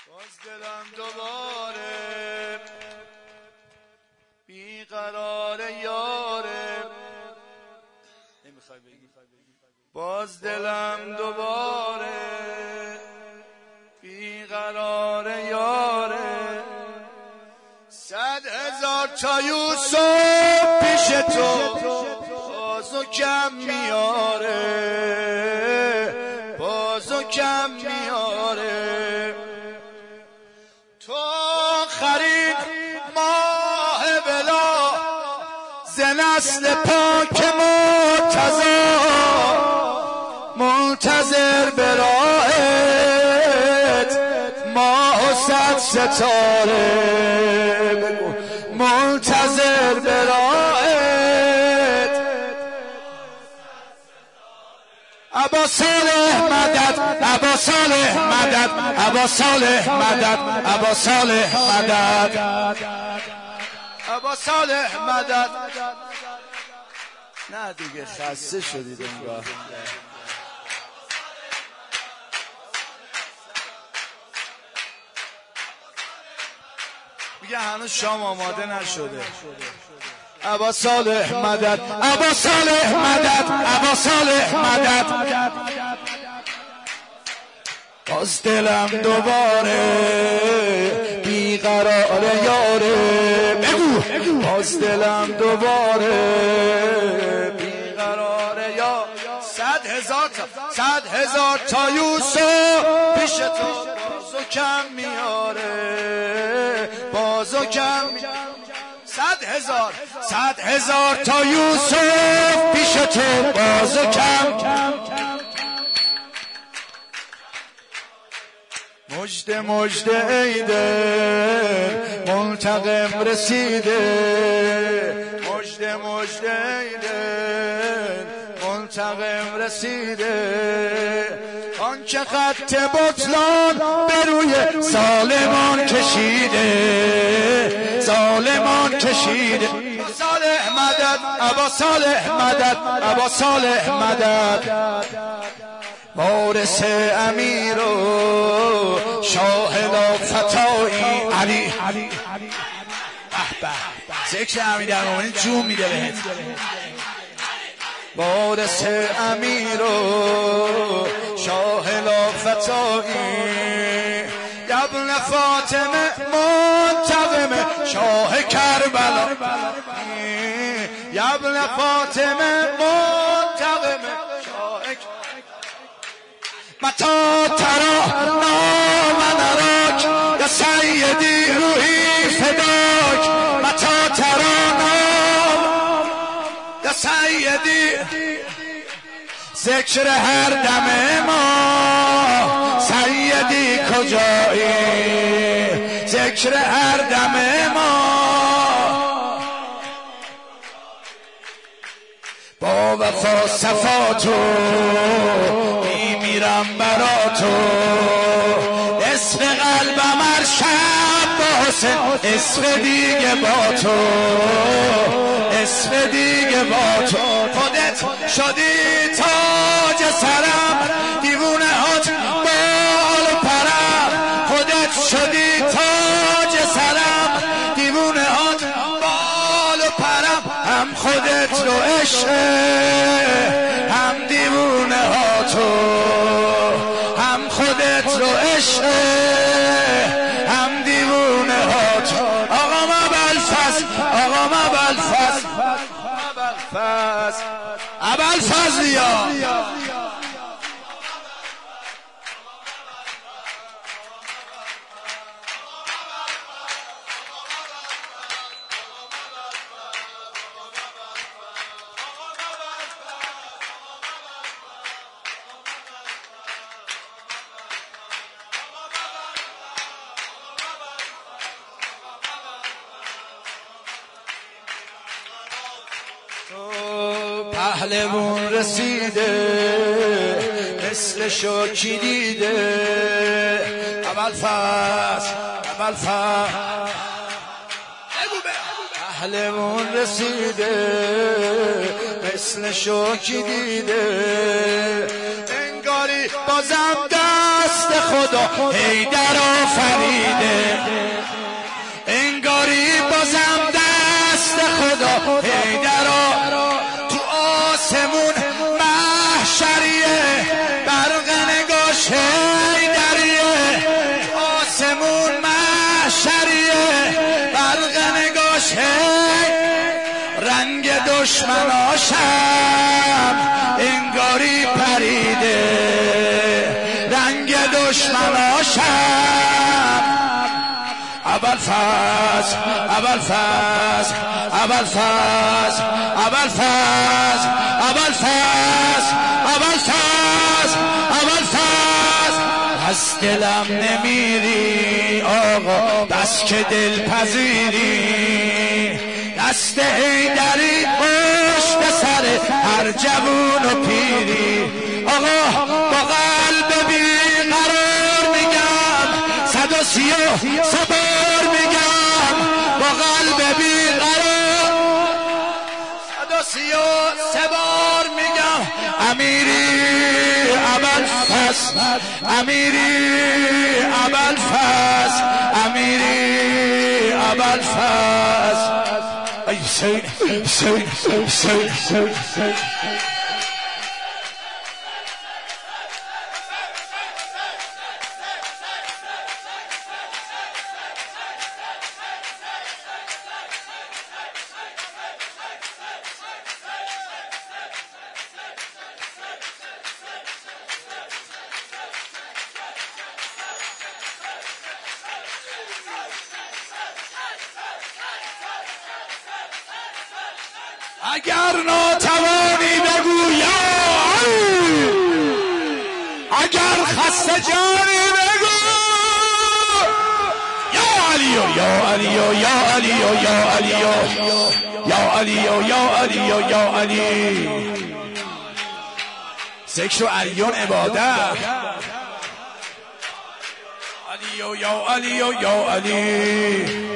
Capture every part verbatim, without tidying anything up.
باز دلم دوباره بیقرار یاره. نمیخوای بگی؟ باز دلم دوباره بیقرار یاره. صد هزار تا یوسف پیش تو بازو کم میاره، بازو کم میاره. تو خرید ماه بلا ز نسل پاک مرتضی، منتظر براهت ماه و صد ستاره. بگو منتظر براهت ابا صالح مدد، ابا صالح مدد، ابا صالح مدد، ابا صالح مدد، ابا صالح مدد. نه دیگه خسته شدید انگار. میگه هنوز شام آماده نشده. ابا صالح مدد، ابا صالح مدد، ابا صالح مدد. باز دلم دوباره بیقرار یاره. بگو باز دلم دوباره بیقرار یاره. صد هزار تا صد هزار تا یوسف پیش تو بازو کم میاره، بازو کم میاره. صد هزار صد هزار تا یوسف پیش تو بازو کم. مجده مجده عیده منتقم رسیده، مجده مجده عیده منتقم رسیده. آن که خط بطلان به روی ظالمان کشیده، ظالمان کشیده. صالح مدد، ابا صالح مدد، ابا صالح مدد. وارث امیر و شاه لافتایی علی. به به ذکر امیر المومنین جون میده بهت. وارث امیر و شاه لافتایی ابن فاطمه منتقم شاه کربلا. ابن فاطمه منتقم شاه متا ترا نام نراک یا سیدی روحی فداک. متا ترا نام یا سیدی ذکر هر دم ما. سیدی کجایی ذکر هر دم ما. با وفا صفاتو میمیرم برا تو. عشق قلبم هر شب با حسین، عشق دیگه با تو، عشق دیگه با تو. خودت شدی تاج سرم، دیوونه هات بال و پرم. خودت شدی تاج سرم، دیوونه هات بال و پرم. هم خودت رو عشق هم دیوونه هاتو، هم خودت رو عشق هم دیوونه هاتو. آقا ما بلفز، آقا ما بلفز، بلفز ابوالفضل یا پهلوان رسیده مثل شوکی دیده. ابوالفضل ابوالفضل پهلوان رسیده مثل شوکی دیده. انگاری بازم دست خدا هی در فریده انگاری بازم دست خدا حیدرا تو آسمون محشریه برق نگاش حیدریه آسمون محشریه برق نگاش رنگ دشمناشم انگاری پریده رنگ دشمناشم اول فاز اول فاز اول فاز اول فاز اول فاز اول فاز اول فاز از دلم نمیری آقا بس که دل پذیری دست حیدری پشت سر هر جوون و پیری آقا با قلب بیقرار میگم صد و سی و سبار میگم با قلب بیقرار صد و سی و سبار میگم امیری اول فصل امیری اول فصل امیری اول فصل ای حسین حسین حسین حسین اگر ناتوانی بگو یا علی اگر خسته جانی بگو یا علی یا علی یا علی یا علی یا علی یا علی یا علی ذکر و علیون عبادت علی یا علی یا علی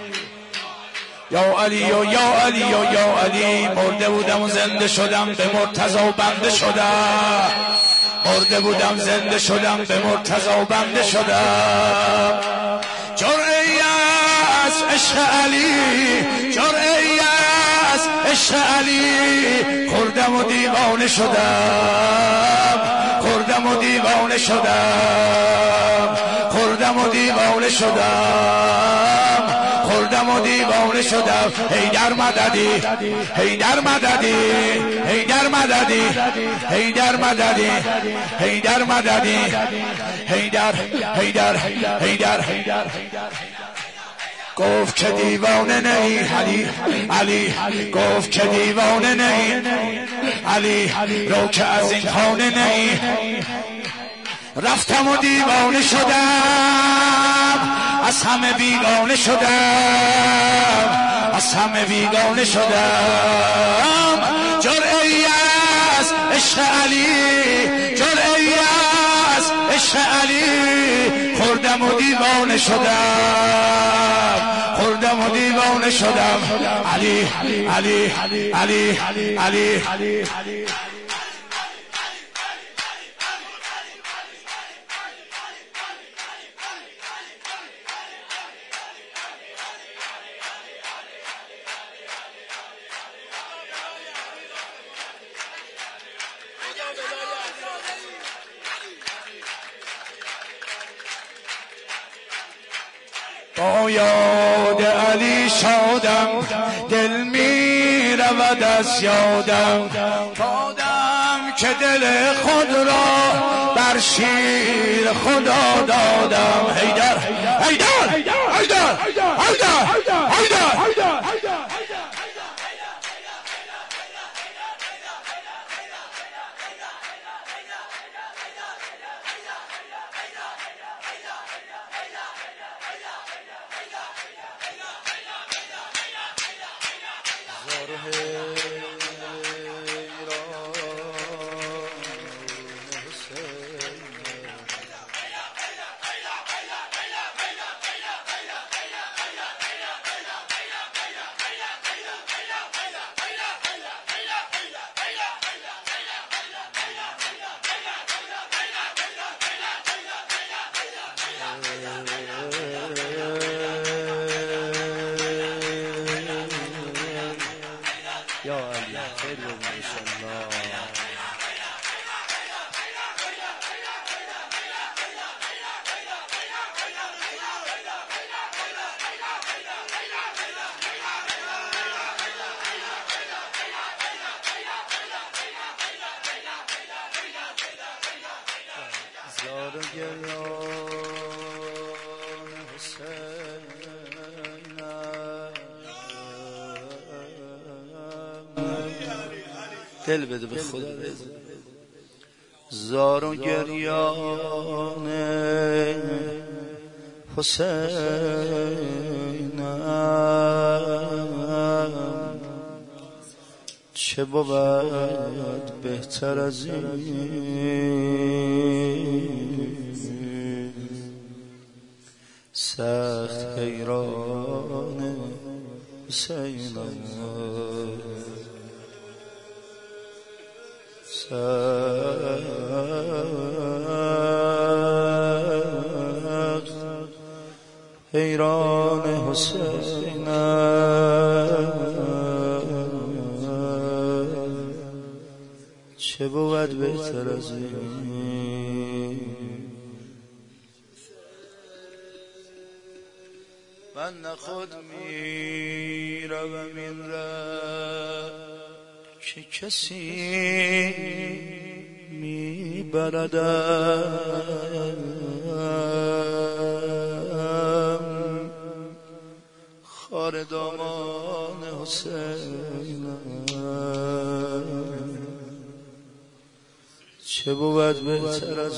یا علی یا علی یا علی مرده بودم و زنده شدم به مرتضی و بنده شدم مرده بودم زنده شدم به مرتضی و بنده شدم جرعی از عشق علی جرعی از عشق علی خوردم و دیوانه شدم خوردم و دیوانه شدم خوردم و دیوانه شدم خوردم و دیوانه شدم حیدر مددی حیدر مددی حیدر مددی حیدر مددی حیدر مددی حیدر حیدر حیدر گفت که دیوانه نهی علی علی گفت که دیوانه نهی علی رو که از این خانه نهی رفتم و دیوانه شدم از همه بیگانه شدم از همه بیگانه شدم جرعی از عشق علی جرعی از عشق علی خوردم و دیوانه شدم خوردم و دیوانه شدم علی علی علی علی علی با یاد علی شادم دل می رود از یادم دادم که دل خود را بر شیر خدا دادم حیدر حیدر حیدر حیدر حیدر خیر ببین انشالله. زار و گریان حسین دل بده به خدا رضا. زار و گریان حسینم چه بود بهتر از این، سخت حیران حسینم سخت حیران حسینم چه بود بهتر از این. من نه خود میروم این ره که کسی میبردم، خار دامان حسینم چه بود بهتر از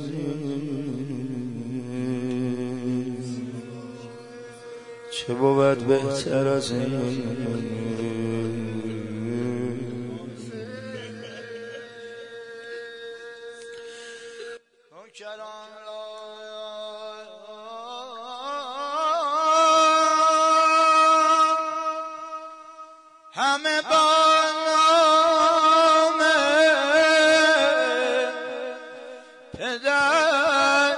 این، چه بود بهتر از این. همه با نام پدر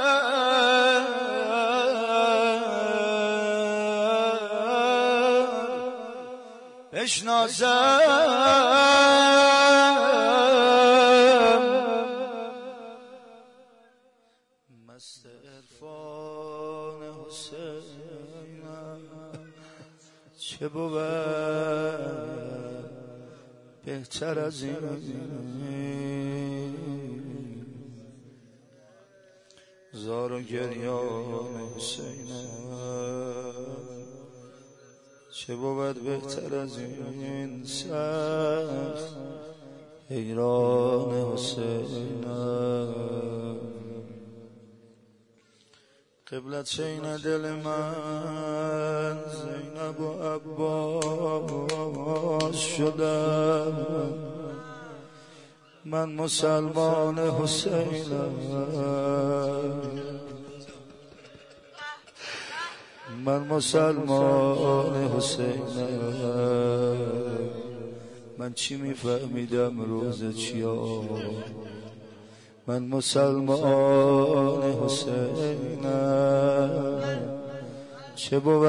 بشناسم، مست عرفان حسینم چه بود بهتر از این. زار و گریان حسینم چه بود بهتر از این، سخت حیران حسینم. قبلت شین دل من زینب و عباس شدم، من مسلمان حسینم، من مسلمان حسینم. من چی میفهمیدم روز چیا، من مسلمان حسینم چه بود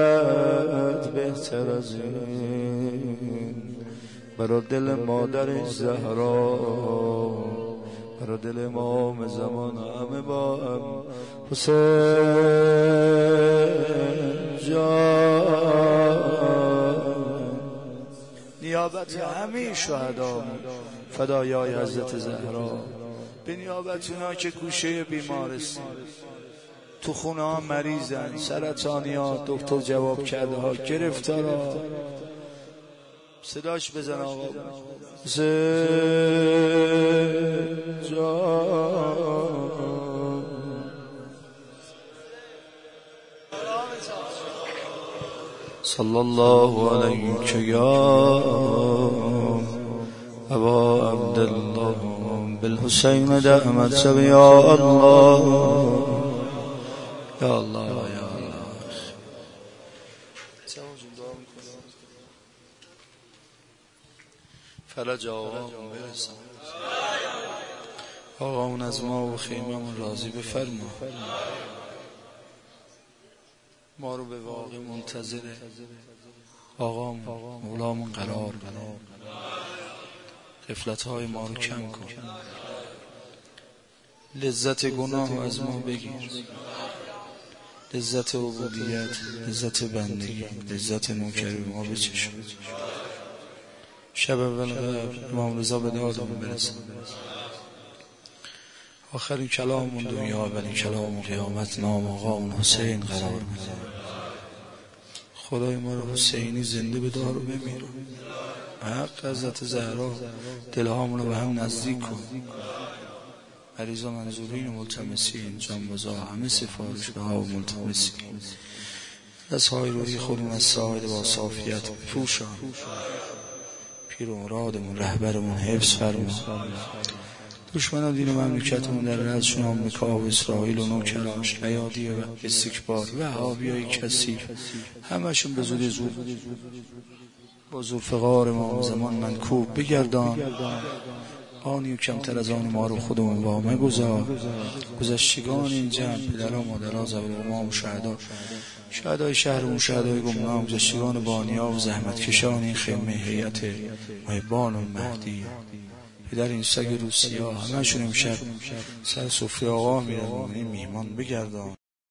بهتر از این. برا دل مادر زهرا، برا دل امام زمان همه با هم حسین جان، نیابت همه شهدا فدایای حضرت زهرا، به نیابت اونا که گوشه بیمارستان تو خونه ها مریضن، سرطانی ها دکتر جواب کرده ها، گرفتار ها، صداش بزن آقا صلی الله علیک یا ابا عبدالله بالحسین دعمت سب یا الله یا الله یا الله. فرج آقامون برسن، آقامون از ما و خیممون راضی بفرما، ما رو به واقع منتظر آقامون مولامون قرار بده. غفلت‌های ما رو کم کن، لذت گناه از ما بگیر، لذت عبودیت، لذت بندگی، لذت نوکری ما بچشون. شب اول قبل امام رضا به دادمون برسن، آخرین کلامون دنیا، اولین کلامون قیامت، نام آقامون حسین قرار میده. خدای ما رو حسینی زنده به دار و بمیر. حق حضرت زهرا دلهامون رو به هم نزدیک کن. مریضا منظورین و ملتمسین، جانبازا همه سفارش به ها و ملتمسین، از های روی خودمون از ساعد با صافیت پوشان. پیر و مرادمون رهبرمون حفظ فرمون. دشمنان دین و مملکتمون در رأسشون آمریکا و اسرائیل و نوکرانش، ایادی و استکبار و وهابیای کثیف، همشون به زودی زود با ذوالفقار امام زمان منکوب بگردان. آنی و کمتر از آن ما رو خودمون با مگذار. گذشتگان این جمع، پدر و مادرها، زوال امام و شهدا، شهدای شهرمون، شهدای گمنام، گذشتگان بانیا و زحمتکشان این خیمه هیئت محبان المهدی، پدر این سگ روسیا، همه شون امشب سر سفره آقا میرن. این میهمان بگردان،